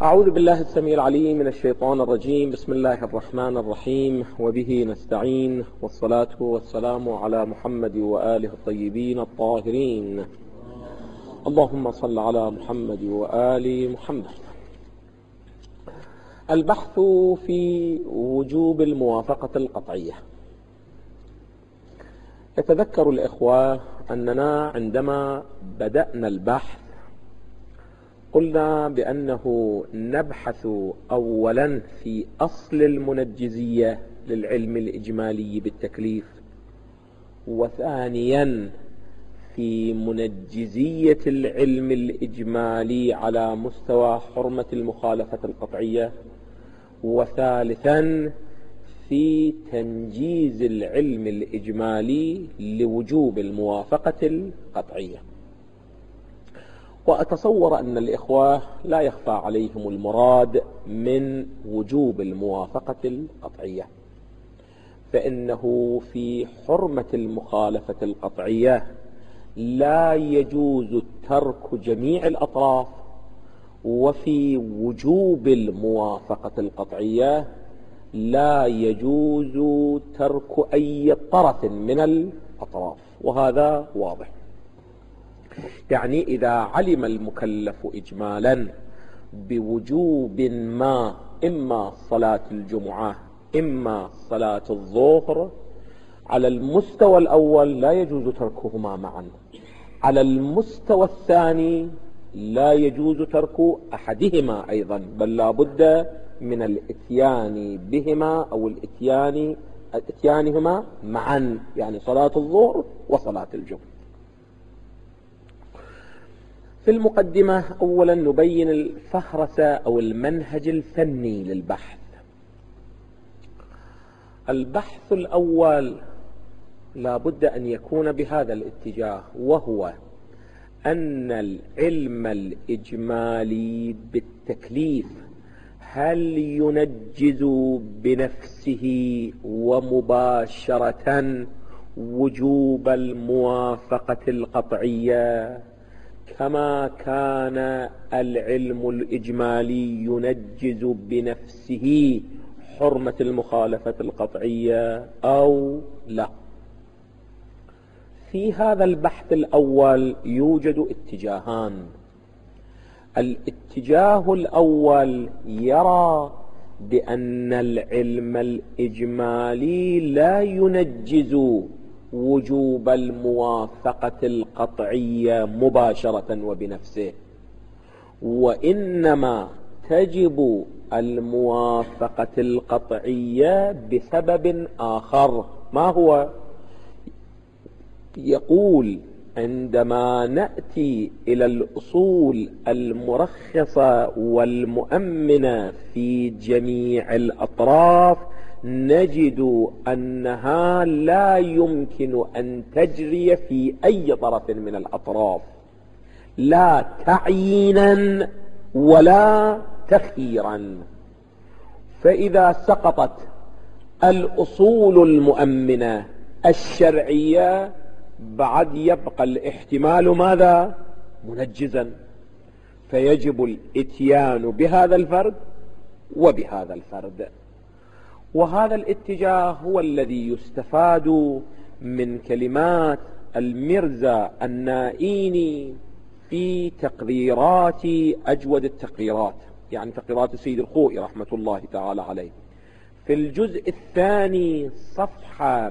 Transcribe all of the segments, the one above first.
أعوذ بالله السميع العليم من الشيطان الرجيم. بسم الله الرحمن الرحيم، وبه نستعين، والصلاة والسلام على محمد وآله الطيبين الطاهرين. اللهم صل على محمد وآل محمد. البحث في وجوب الموافقة القطعية. يتذكر الإخوة أننا عندما بدأنا البحث قلنا بأنه نبحث أولا في أصل المنجزية للعلم الإجمالي بالتكليف، وثانيا في منجزية العلم الإجمالي على مستوى حرمة المخالفة القطعية، وثالثا في تنجيز العلم الإجمالي لوجوب الموافقة القطعية. وأتصور أن الإخوة لا يخفى عليهم المراد من وجوب الموافقة القطعية، فإنه في حرمة المخالفة القطعية لا يجوز ترك جميع الأطراف، وفي وجوب الموافقة القطعية لا يجوز ترك أي طرف من الأطراف، وهذا واضح. يعني إذا علم المكلف إجمالا بوجوب ما، إما صلاة الجمعة إما صلاة الظهر، على المستوى الأول لا يجوز تركهما معا، على المستوى الثاني لا يجوز ترك أحدهما أيضا، بل لا بد من الاتيان بهما أو اتيانهما معا، يعني صلاة الظهر وصلاة الجمعة. في المقدمة أولا نبين الفهرسة أو المنهج الفني للبحث. البحث الأول لا بد أن يكون بهذا الاتجاه، وهو أن العلم الإجمالي بالتكليف هل ينجز بنفسه ومباشرة وجوب الموافقة القطعية كما كان العلم الإجمالي ينجز بنفسه حرمة المخالفة القطعية أو لا. في هذا البحث الأول يوجد اتجاهان. الاتجاه الأول يرى بأن العلم الإجمالي لا ينجز وجوب الموافقة القطعية مباشرة وبنفسه، وإنما تجب الموافقة القطعية بسبب آخر. ما هو؟ يقول عندما نأتي إلى الأصول المرخصة والمؤمنة في جميع الأطراف نجد أنها لا يمكن أن تجري في أي طرف من الأطراف، لا تعيينا ولا تخييرا. فإذا سقطت الأصول المؤمنة الشرعية بعد يبقى الاحتمال ماذا؟ منجزا، فيجب الاتيان بهذا الفرد وبهذا الفرد. وهذا الاتجاه هو الذي يستفاد من كلمات الميرزا النائيني في تقريرات أجود التقريرات، يعني تقريرات السيد الخوئي رحمة الله تعالى عليه، في الجزء الثاني صفحة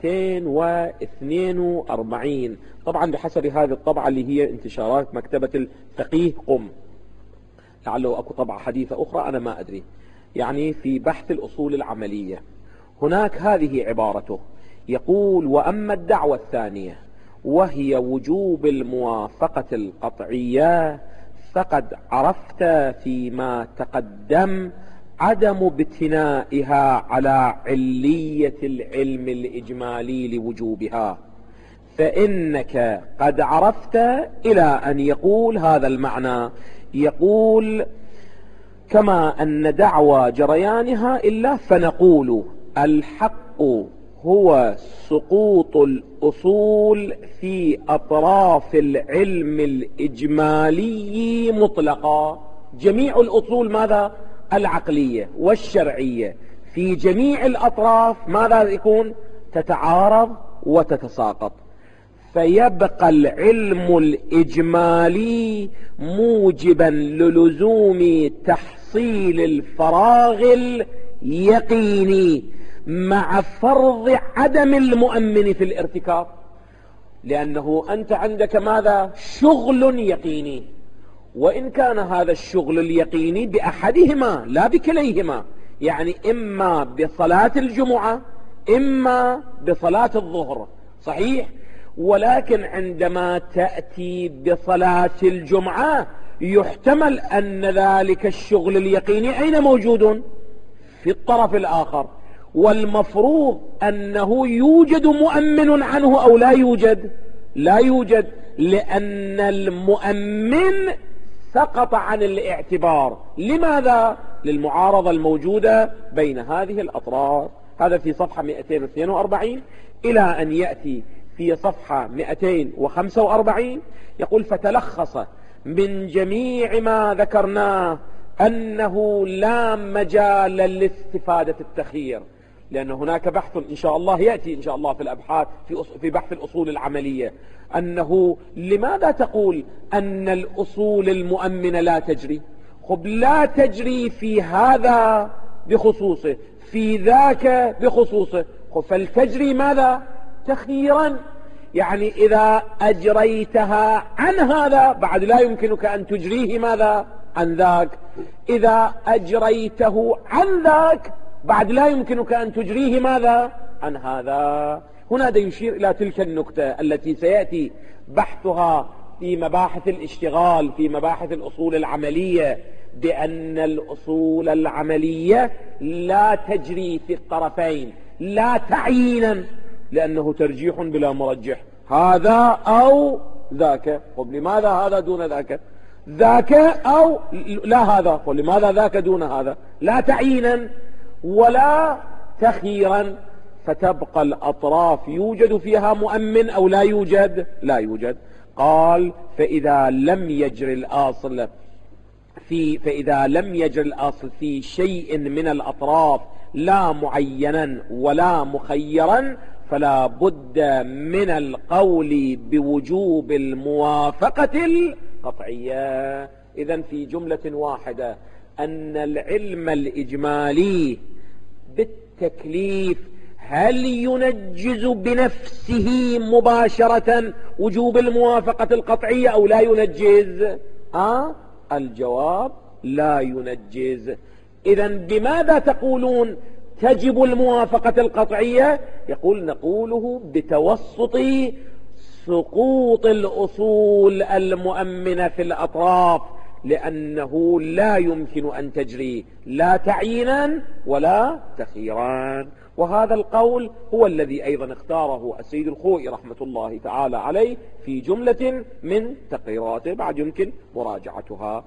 242. طبعا بحسب هذه الطبعة اللي هي انتشارات مكتبة الفقيه قم، لعله أكو طبعة حديثة أخرى أنا ما أدري، يعني في بحث الأصول العملية. هناك هذه عبارته، يقول: وأما الدعوة الثانية وهي وجوب الموافقة القطعية فقد عرفت فيما تقدم عدم ابتنائها على علية العلم الإجمالي لوجوبها، فإنك قد عرفت إلى أن يقول هذا المعنى. يقول: كما أن دعوى جريانها إلا فنقول الحق هو سقوط الأصول في أطراف العلم الإجمالي مطلقا. جميع الأصول ماذا؟ العقلية والشرعية في جميع الأطراف ماذا يكون؟ تتعارض وتتساقط، فيبقى العلم الإجمالي موجبا للزوم تحصيل الفراغ اليقيني مع فرض عدم المؤمن في الارتكاب، لأنه أنت عندك ماذا؟ شغل يقيني، وإن كان هذا الشغل اليقيني بأحدهما لا بكليهما، يعني إما بصلاة الجمعة إما بصلاة الظهر، صحيح؟ ولكن عندما تأتي بصلاة الجمعة يحتمل أن ذلك الشغل اليقيني أين موجود؟ في الطرف الآخر، والمفروض أنه يوجد مؤمن عنه أو لا يوجد؟ لا يوجد، لأن المؤمن سقط عن الاعتبار. لماذا؟ للمعارضة الموجودة بين هذه الأطراف. هذا في صفحة 242 إلى أن يأتي في صفحة 245 يقول: فتلخص من جميع ما ذكرناه أنه لا مجال لاستفادة التخيير، لأن هناك بحث إن شاء الله يأتي إن شاء الله في الأبحاث في بحث الأصول العملية، أنه لماذا تقول أن الأصول المؤمنة لا تجري؟ خب لا تجري في هذا بخصوصه، في ذاك بخصوصه، فلتجري ماذا؟ تخييرا، يعني إذا أجريتها عن هذا بعد لا يمكنك أن تجريه ماذا؟ عن ذاك، إذا أجريته عن ذاك بعد لا يمكنك أن تجريه ماذا؟ عن هذا. هنا ده يشير إلى تلك النكتة التي سيأتي بحثها في مباحث الاشتغال في مباحث الأصول العملية، بأن الأصول العملية لا تجري في الطرفين، لا تعيينا، لأنه ترجيح بلا مرجح، هذا أو ذاك. طب لماذا هذا دون ذاك؟ ذاك أو لا هذا، ولماذا ذاك دون هذا؟ لا تعيينا ولا تخييرا، فتبقى الأطراف يوجد فيها مؤمن أو لا يوجد؟ لا يوجد. قال: فإذا لم يجر الأصل في شيء من الأطراف لا معينا ولا مخيرا فلا بد من القول بوجوب الموافقة القطعية. إذن في جملة واحدة أن العلم الإجمالي بالتكليف هل ينجز بنفسه مباشرة وجوب الموافقة القطعية أو لا ينجز؟ الجواب لا ينجز. إذن بماذا تقولون تجب الموافقة القطعية؟ نقوله بتوسط سقوط الأصول المؤمنة في الأطراف، لأنه لا يمكن أن تجري لا تعيينا ولا تخييرا. وهذا القول هو الذي أيضا اختاره السيد الخوئي رحمة الله تعالى عليه في جملة من تقريراته، بعد يمكن مراجعتها.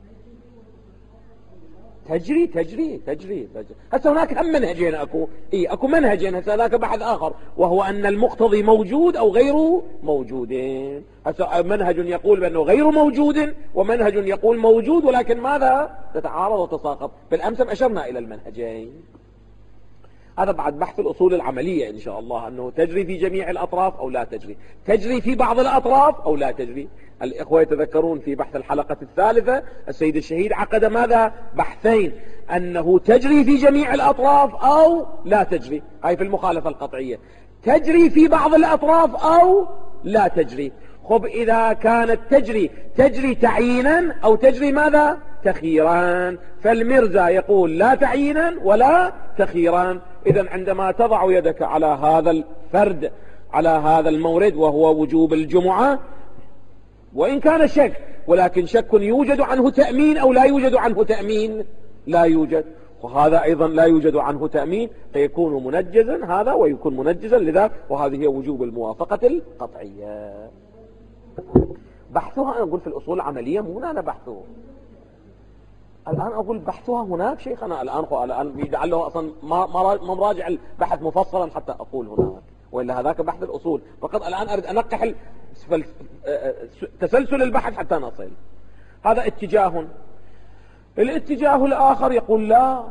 تجري. هسه هناك هم منهجين، اكو منهجين. هسه هناك بحث آخر وهو أن المقتضي موجود أو غير موجودين. هسه منهج يقول بأنه غير موجود، ومنهج يقول موجود ولكن ماذا؟ تتعارض وتساقط. بالأمس أشرنا إلى المنهجين. هذا بعد بحث الأصول العملية إن شاء الله، أنه تجري في جميع الأطراف أو لا تجري، تجري في بعض الأطراف أو لا تجري. الإخوة يتذكرون في بحث الحلقة الثالثة السيد الشهيد عقد ماذا؟ بحثين، أنه تجري في جميع الأطراف أو لا تجري، هاي في المخالفة القطعية، تجري في بعض الأطراف أو لا تجري. خب إذا كانت تجري تعيينا أو تجري ماذا؟ تخييرا، فالمرزا يقول لا تعيينا ولا تخييرا. إذن عندما تضع يدك على هذا الفرد، على هذا المورد وهو وجوب الجمعة، وإن كان شك، ولكن شك يوجد عنه تأمين أو لا يوجد عنه تأمين؟ لا يوجد، وهذا أيضا لا يوجد عنه تأمين، فيكون منجزا هذا ويكون منجزا لذا، وهذه هي وجوب الموافقة القطعية. بحثها أنا أقول في الأصول العملية، مو أنا بحثه الآن، أقول بحثها هناك شيخنا الآن لعله أصلا ما مراجع البحث مفصلا حتى أقول هناك، وإلا هذاك بحث الأصول فقط. الآن أريد أنقح تسلسل البحث حتى نصل. هذا اتجاه. الاتجاه الآخر يقول لا،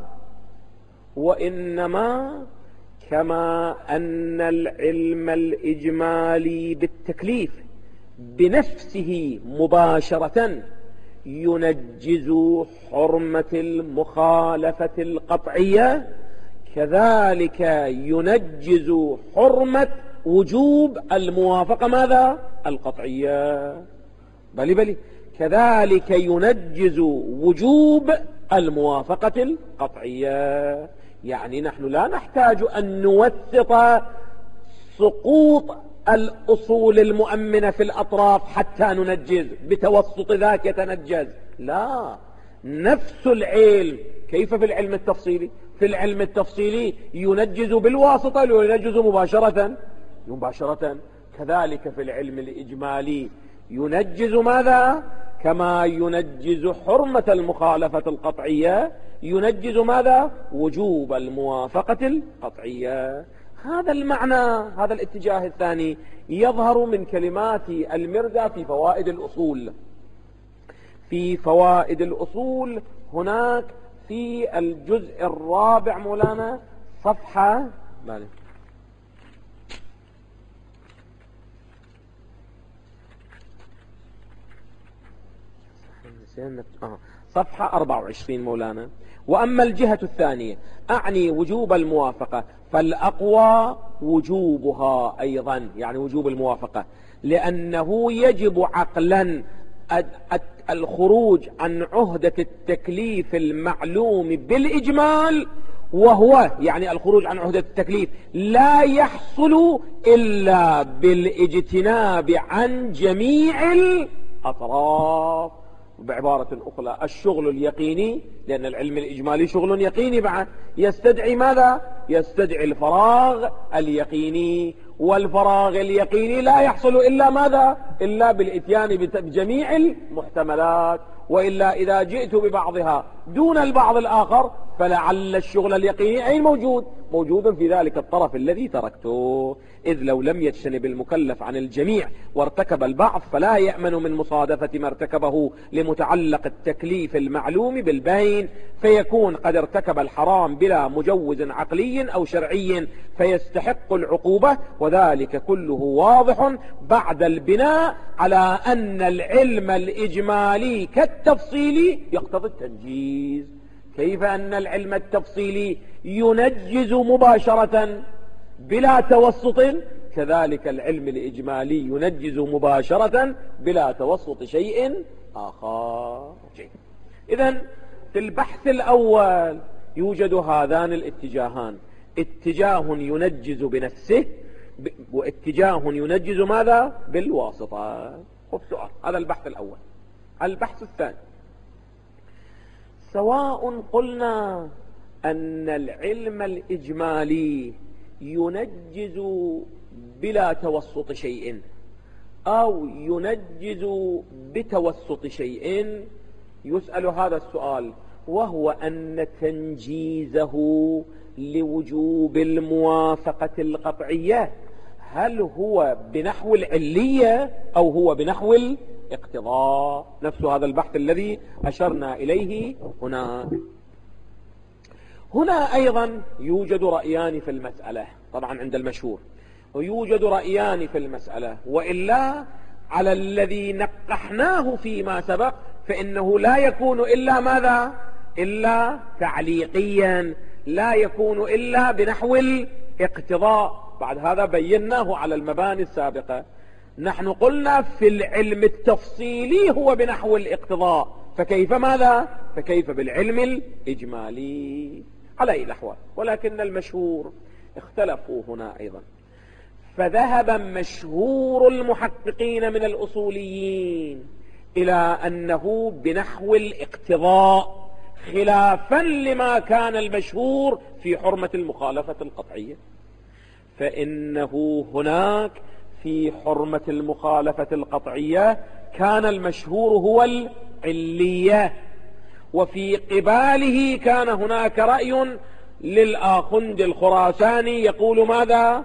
وإنما كما أن العلم الإجمالي بالتكليف بنفسه مباشرة ينجز حرمة المخالفة القطعية، كذلك ينجز حرمة وجوب الموافقة ماذا؟ القطعية. بل كذلك ينجز وجوب الموافقة القطعية. يعني نحن لا نحتاج أن نوثق سقوط الأصول المؤمنة في الأطراف حتى ننجز، بتوسط ذاك يتنجز، لا، نفس العلم. كيف في العلم التفصيلي؟ في العلم التفصيلي ينجز بالواسطة وينجز مباشرة. كذلك في العلم الإجمالي ينجز ماذا؟ كما ينجز حرمة المخالفة القطعية ينجز ماذا؟ وجوب الموافقة القطعية. هذا المعنى، هذا الاتجاه الثاني يظهر من كلمات المردى في فوائد الأصول. في فوائد الأصول هناك في الجزء الرابع مولانا صفحة صفحة 24 مولانا. وأما الجهة الثانية أعني وجوب الموافقة فالأقوى وجوبها أيضا، يعني وجوب الموافقة، لأنه يجب عقلا الخروج عن عهدة التكليف المعلوم بالإجمال، وهو يعني الخروج عن عهدة التكليف لا يحصل إلا بالاجتناب عن جميع الأطراف. بعبارة أخرى الشغل اليقيني، لأن العلم الإجمالي شغل يقيني بعد، يستدعي ماذا؟ يستدعي الفراغ اليقيني، والفراغ اليقيني لا يحصل إلا ماذا؟ إلا بالإتيان بجميع المحتملات، وإلا إذا جئت ببعضها دون البعض الآخر فلعل الشغل اليقيني أين موجود في ذلك الطرف الذي تركته، إذ لو لم يجتنب المكلف عن الجميع وارتكب البعض فلا يأمن من مصادفة ما ارتكبه لمتعلق التكليف المعلوم بالبين، فيكون قد ارتكب الحرام بلا مجوز عقلي أو شرعي فيستحق العقوبة، وذلك كله واضح بعد البناء على أن العلم الإجمالي كالتفصيلي يقتضي التنجيز. كيف أن العلم التفصيلي ينجز مباشرة بلا توسط، كذلك العلم الإجمالي ينجز مباشرة بلا توسط شيء آخر. إذن في البحث الأول يوجد هذان الاتجاهان، اتجاه ينجز بنفسه واتجاه ينجز ماذا؟ بالواسطة. خذ سؤال، هذا البحث الأول. البحث الثاني، سواء قلنا أن العلم الإجمالي ينجز بلا توسط شيء أو ينجز بتوسط شيء، يسأل هذا السؤال، وهو أن تنجيزه لوجوب الموافقة القطعية هل هو بنحو العلية أو هو بنحو الاقتضاء؟ نفس هذا البحث الذي أشرنا إليه هنا أيضا يوجد رأيان في المسألة، طبعا عند المشهور ويوجد رأيان في المسألة، وإلا على الذي نقحناه فيما سبق فإنه لا يكون إلا ماذا؟ إلا تعليقيا، لا يكون إلا بنحو الاقتضاء. بعد هذا بيناه على المباني السابقة. نحن قلنا في العلم التفصيلي هو بنحو الاقتضاء، فكيف ماذا؟ فكيف بالعلم الإجمالي؟ على أي الأحوال، ولكن المشهور اختلفوا هنا أيضا، فذهب مشهور المحققين من الأصوليين إلى أنه بنحو الاقتضاء، خلافا لما كان المشهور في حرمة المخالفة القطعية. فإنه هناك في حرمة المخالفة القطعية كان المشهور هو العلية، وفي قباله كان هناك رأي للآخند الخراساني يقول ماذا؟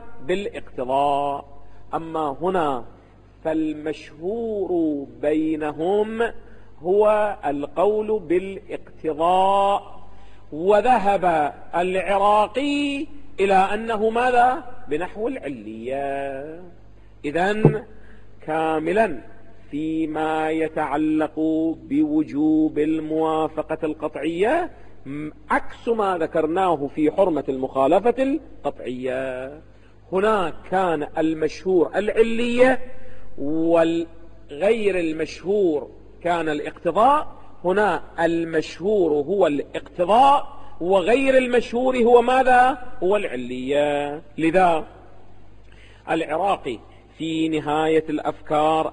بالاقتضاء. أما هنا فالمشهور بينهم هو القول بالاقتضاء، وذهب العراقي إلى أنه ماذا؟ بنحو العلية. إذن كاملا فيما يتعلق بوجوب الموافقة القطعية عكس ما ذكرناه في حرمة المخالفة القطعية. هناك كان المشهور العلية والغير المشهور كان الاقتضاء، هنا المشهور هو الاقتضاء وغير المشهور هو ماذا؟ هو العلية. لذا العراقي في نهاية الأفكار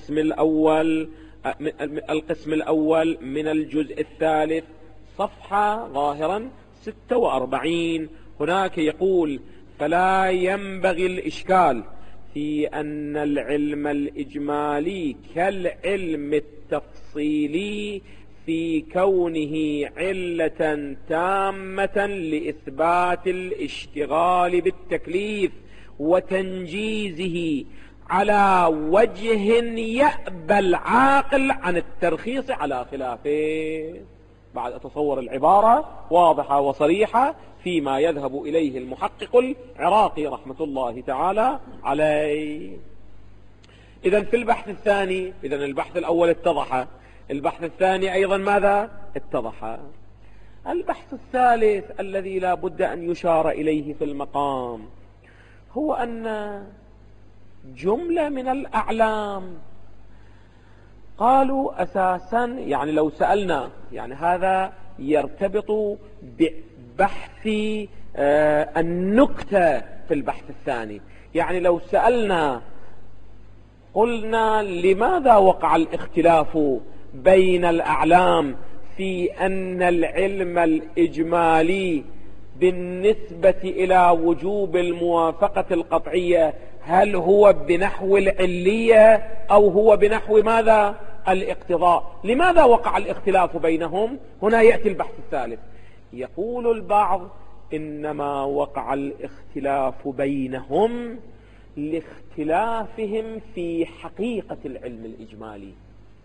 القسم الأول من الجزء الثالث صفحة ظاهرا 46 هناك يقول: فلا ينبغي الإشكال في أن العلم الإجمالي كالعلم التفصيلي في كونه علة تامة لإثبات الاشتغال بالتكليف وتنجيزه على وجه يأبى العاقل عن الترخيص على خلافه. بعد أتصور العبارة واضحة وصريحة فيما يذهب إليه المحقق العراقي رحمة الله تعالى عليه. إذن في البحث الثاني، إذن البحث الأول اتضح، البحث الثاني أيضا ماذا؟ اتضح. البحث الثالث الذي لا بد أن يشار إليه في المقام هو أن جملة من الأعلام قالوا أساسا، يعني لو سألنا، يعني هذا يرتبط ببحث النكتة في البحث الثاني، يعني لو سألنا قلنا لماذا وقع الاختلاف بين الأعلام في أن العلم الإجمالي بالنسبة إلى وجوب الموافقة القطعية هل هو بنحو العلية أو هو بنحو ماذا؟ الاقتضاء. لماذا وقع الاختلاف بينهم؟ هنا يأتي البحث الثالث. يقول البعض إنما وقع الاختلاف بينهم لاختلافهم في حقيقة العلم الإجمالي.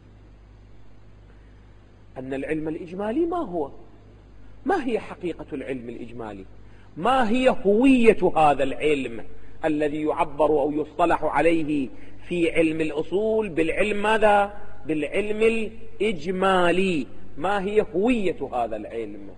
أن العلم الإجمالي ما هو؟ ما هي حقيقة العلم الإجمالي؟ ما هي هوية هذا العلم الذي يعبر أو يصطلح عليه في علم الأصول بالعلم ماذا؟ بالعلم الإجمالي. ما هي هوية هذا العلم؟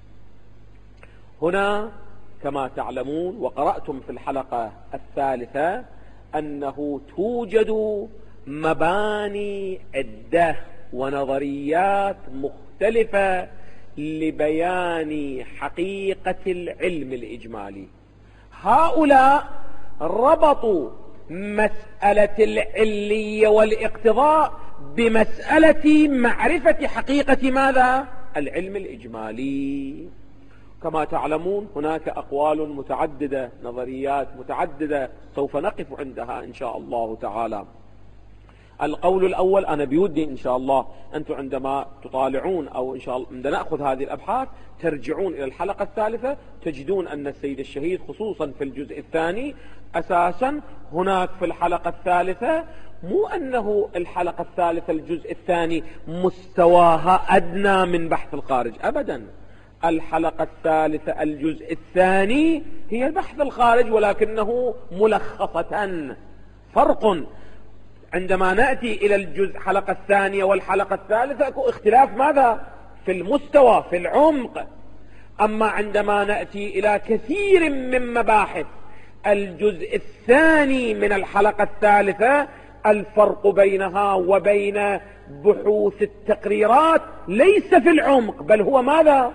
هنا كما تعلمون وقرأتم في الحلقة الثالثة أنه توجد مباني عدة ونظريات مختلفة لبيان حقيقة العلم الإجمالي. هؤلاء ربطوا مسألة العلية والاقتضاء بمسألة معرفة حقيقة ماذا؟ العلم الإجمالي. كما تعلمون هناك أقوال متعددة، نظريات متعددة، سوف نقف عندها إن شاء الله تعالى. القول الأول، أنا بودي إن شاء الله أنتم عندما تطالعون أو إن شاء الله عندما نأخذ هذه الأبحاث ترجعون إلى الحلقة الثالثة تجدون أن السيد الشهيد خصوصا في الجزء الثاني أساسا هناك في الحلقة الثالثة مو أنه الحلقة الثالثة الجزء الثاني مستواها أدنى من بحث الخارج أبدا. الحلقة الثالثة الجزء الثاني هي البحث الخارج ولكنه ملخصة. فرق عندما نأتي إلى الجزء حلقة الثانية والحلقة الثالثة أكو اختلاف ماذا؟ في المستوى، في العمق. أما عندما نأتي إلى كثير من مباحث الجزء الثاني من الحلقة الثالثة الفرق بينها وبين بحوث التقريرات ليس في العمق بل هو ماذا؟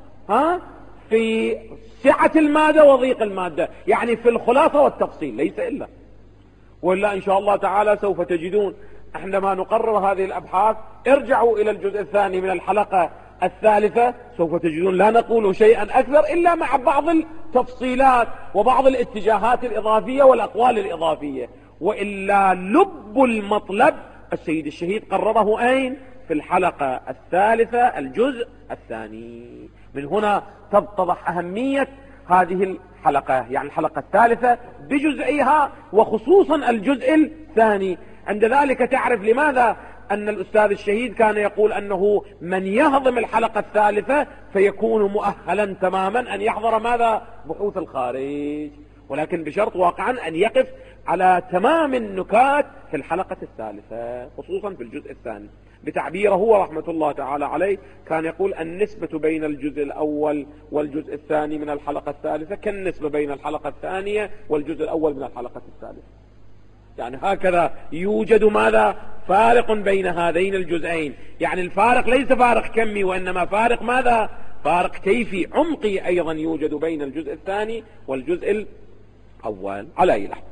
في سعة المادة وضيق المادة، يعني في الخلاصة والتفصيل ليس إلا. وإلا إن شاء الله تعالى سوف تجدون عندما نقرر هذه الأبحاث ارجعوا إلى الجزء الثاني من الحلقة الثالثة سوف تجدون لا نقول شيئا أكثر إلا مع بعض التفصيلات وبعض الاتجاهات الإضافية والأقوال الإضافية. وإلا لب المطلب السيد الشهيد قرره أين؟ في الحلقة الثالثة الجزء الثاني. من هنا تتضح أهمية هذه الحلقة، يعني الحلقة الثالثة بجزئيها وخصوصا الجزء الثاني. عند ذلك تعرف لماذا أن الأستاذ الشهيد كان يقول أنه من يهضم الحلقة الثالثة فيكون مؤهلا تماما أن يحضر ماذا؟ بحوث الخارج، ولكن بشرط واقعا أن يقف على تمام النكات في الحلقة الثالثة، خصوصا في الجزء الثاني. بتعبيره هو رحمة الله تعالى عليه كان يقول النسبة بين الجزء الأول والجزء الثاني من الحلقة الثالثة كالنسبة بين الحلقة الثانية والجزء الأول من الحلقة الثالثة. يعني هكذا يوجد ماذا؟ فارق بين هذين الجزئين. يعني الفارق ليس فارق كمي، وإنما فارق ماذا؟ فارق كيفي عمقي أيضا يوجد بين الجزء الثاني والجزء الأول. على أي لحظة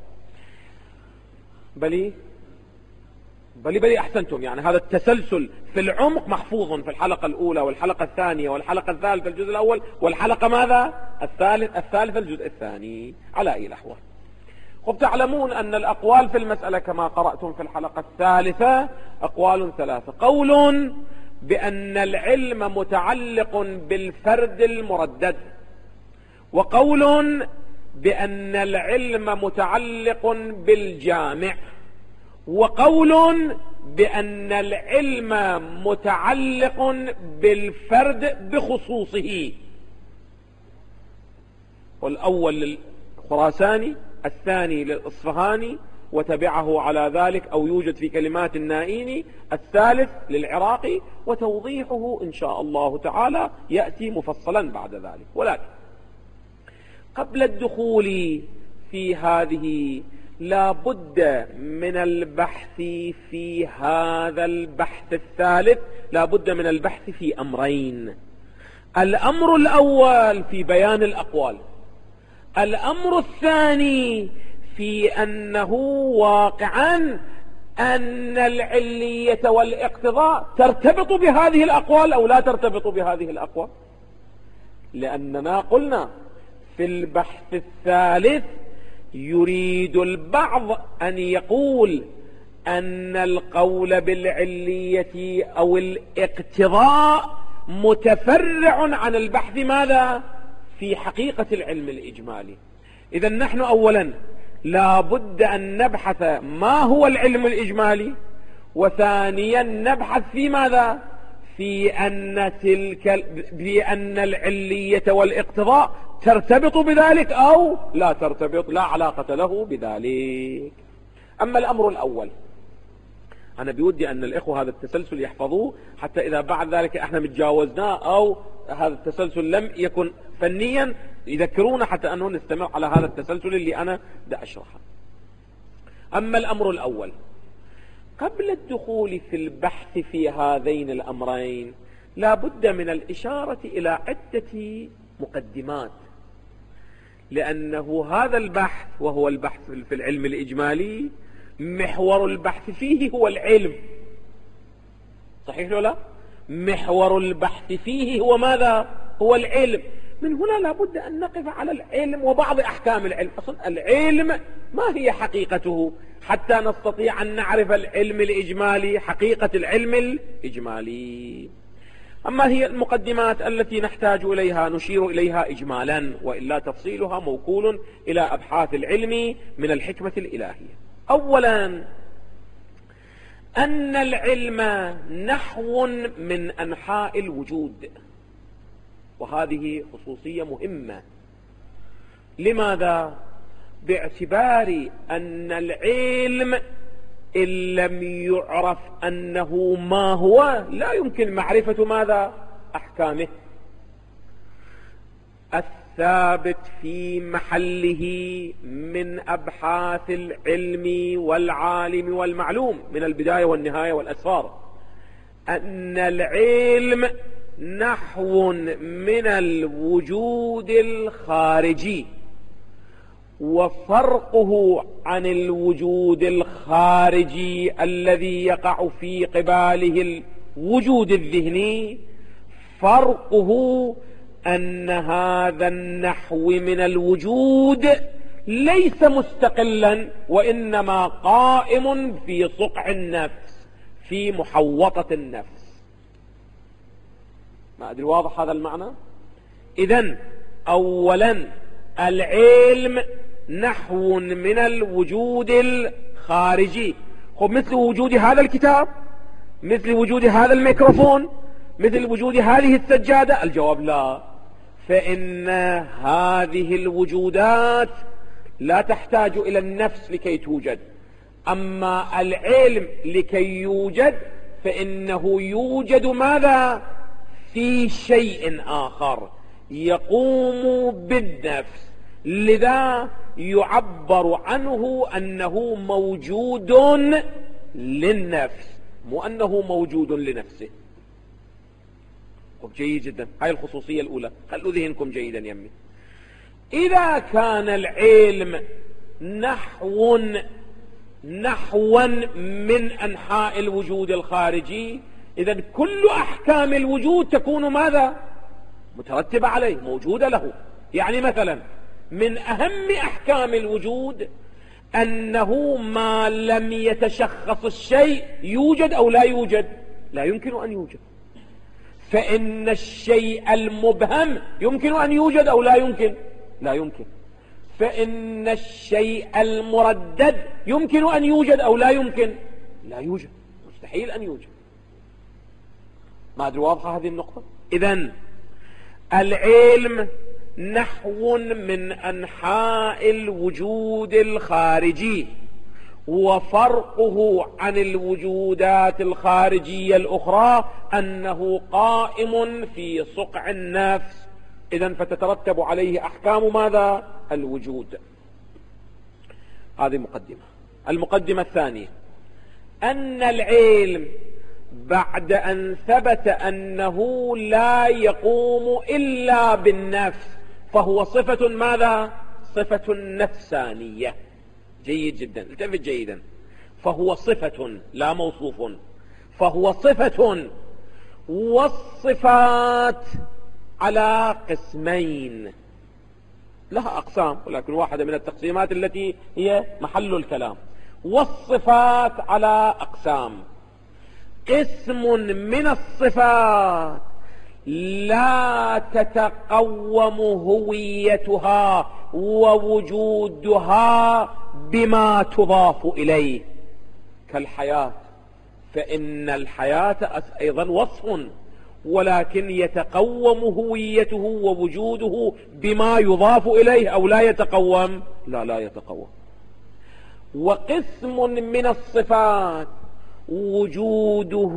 بلي أحسنتم. يعني هذا التسلسل في العمق محفوظ في الحلقة الأولى والحلقة الثانية والحلقة الثالثة الجزء الأول، والحلقة ماذا؟ الثالثة الجزء الثاني. على أي لحظة. خب تعلمون أن الأقوال في المسألة كما قرأتم في الحلقة الثالثة أقوال ثلاثة. قول بأن العلم متعلق بالفرد المردد، وقول بأن العلم متعلق بالجامع، وقول بأن العلم متعلق بالفرد بخصوصه. والأول للخراساني، الثاني للإصفهاني، وتبعه على ذلك أو يوجد في كلمات النائيني الثالث للعراقي، وتوضيحه إن شاء الله تعالى يأتي مفصلا بعد ذلك. ولكن قبل الدخول في هذه لا بد من البحث في هذا البحث الثالث، لا بد من البحث في أمرين. الأمر الأول في بيان الأقوال، الأمر الثاني في أنه واقعا أن العلية والاقتضاء ترتبط بهذه الأقوال أو لا ترتبط بهذه الأقوال. لأننا قلنا في البحث الثالث يريد البعض أن يقول أن القول بالعلية أو الاقتضاء متفرع عن البحث ماذا؟ في حقيقة العلم الإجمالي. إذا نحن أولا لا بد أن نبحث ما هو العلم الإجمالي، وثانيا نبحث في ماذا؟ بأن العلية والاقتضاء ترتبط بذلك أو لا ترتبط، لا علاقة له بذلك. أما الأمر الأول أنا بودي أن الإخوة هذا التسلسل يحفظوه، حتى إذا بعد ذلك احنا متجاوزناه أو هذا التسلسل لم يكن فنيا يذكرونا حتى أنه نستمر على هذا التسلسل اللي أنا دا أشرحه. أما الأمر الأول قبل الدخول في البحث في هذين الأمرين لا بد من الإشارة إلى عدة مقدمات، لأنه هذا البحث وهو البحث في العلم الإجمالي محور البحث فيه هو العلم، صحيح ولا لا؟ محور البحث فيه هو ماذا؟ هو العلم. من هنا لا بد أن نقف على العلم وبعض أحكام العلم. أصلا العلم ما هي حقيقته حتى نستطيع أن نعرف العلم الإجمالي، حقيقة العلم الإجمالي. أما هي المقدمات التي نحتاج إليها نشير إليها إجمالا، وإلا تفصيلها موكول إلى أبحاث العلم من الحكمة الإلهية. أولا أن العلم نحو من أنحاء الوجود، وهذه خصوصية مهمة. لماذا؟ باعتبار أن العلم إن لم يعرف أنه ما هو لا يمكن معرفة ماذا؟ أحكامه. الثابت في محله من أبحاث العلم والعالم والمعلوم من البداية والنهاية والأسرار أن العلم نحو من الوجود الخارجي، وفرقه عن الوجود الخارجي الذي يقع في قباله الوجود الذهني فرقه أن هذا النحو من الوجود ليس مستقلا، وإنما قائم في صقع النفس، في محوطة النفس. ما أدري واضح هذا المعنى؟ إذن أولا العلم نحو من الوجود الخارجي، خب مثل وجود هذا الكتاب مثل وجود هذا الميكروفون، مثل وجود هذه السجادة؟ الجواب لا. فإن هذه الوجودات لا تحتاج إلى النفس لكي توجد. أما العلم لكي يوجد فإنه يوجد ماذا؟ في شيء آخر يقوم بالنفس، لذا يعبر عنه أنه موجود للنفس، مو أنه موجود لنفسه. جيد جدا، هاي الخصوصية الأولى، خلوا ذهنكم جيدا يمي. إذا كان العلم نحوا من أنحاء الوجود الخارجي، إذن كل أحكام الوجود تكون ماذا؟ مترتبة عليه، موجودة له. يعني مثلا من أهم أحكام الوجود أنه ما لم يتشخص الشيء يوجد أو لا يوجد؟ لا يمكن أن يوجد. فإن الشيء المبهم يمكن أن يوجد أو لا يمكن؟ لا يمكن. فإن الشيء المردد يمكن أن يوجد أو لا يمكن؟ لا يوجد، مستحيل أن يوجد. ما أدري واضحة هذه النقطة؟ إذن العلم نحو من أنحاء الوجود الخارجي، وفرقه عن الوجودات الخارجية الأخرى أنه قائم في صقع النفس. إذن فتترتب عليه أحكام ماذا؟ الوجود. هذه مقدمة. المقدمة الثانية أن العلم بعد أن ثبت أنه لا يقوم إلا بالنفس فهو صفة ماذا؟ صفة نفسانية. جيد جدا، التفت جيدا. فهو صفة لا موصوف، فهو صفة. والصفات على قسمين، لها أقسام ولكن واحدة من التقسيمات التي هي محل الكلام. والصفات على أقسام. قسم من الصفات لا تتقوم هويتها ووجودها بما تضاف إليه، كالحياة، فإن الحياة أيضا وصف، ولكن يتقوم هويته ووجوده بما يضاف إليه أو لا يتقوم؟ لا يتقوم. وقسم من الصفات وجوده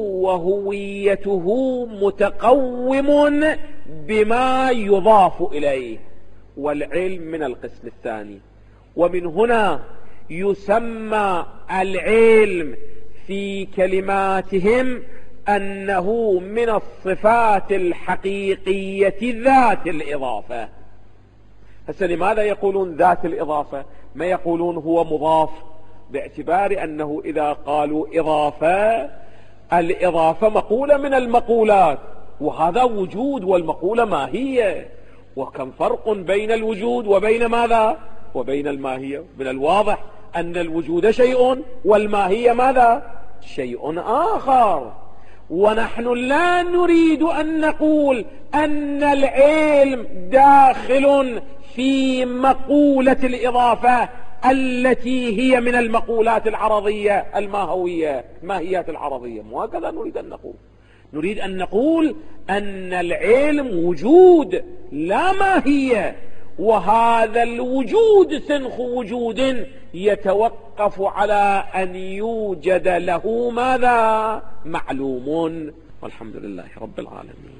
وهويته متقوم بما يضاف إليه، والعلم من القسم الثاني. ومن هنا يسمى العلم في كلماتهم أنه من الصفات الحقيقية ذات الإضافة. هسه لماذا يقولون ذات الإضافة؟ ما يقولون هو مضاف؟ باعتبار أنه إذا قالوا إضافة، الإضافة مقولة من المقولات، وهذا وجود، والمقولة ماهية. وكم فرق بين الوجود وبين ماذا؟ وبين الماهية. من الواضح أن الوجود شيء والماهية ماذا؟ شيء آخر. ونحن لا نريد أن نقول أن العلم داخل في مقولة الإضافة التي هي من المقولات العرضية الماهوية، ماهيات العرضية. وهكذا نريد أن نقول. نريد أن نقول أن العلم وجود لا ماهية، وهذا الوجود سنخ وجود يتوقف على أن يوجد له ماذا؟ معلوم. والحمد لله رب العالمين.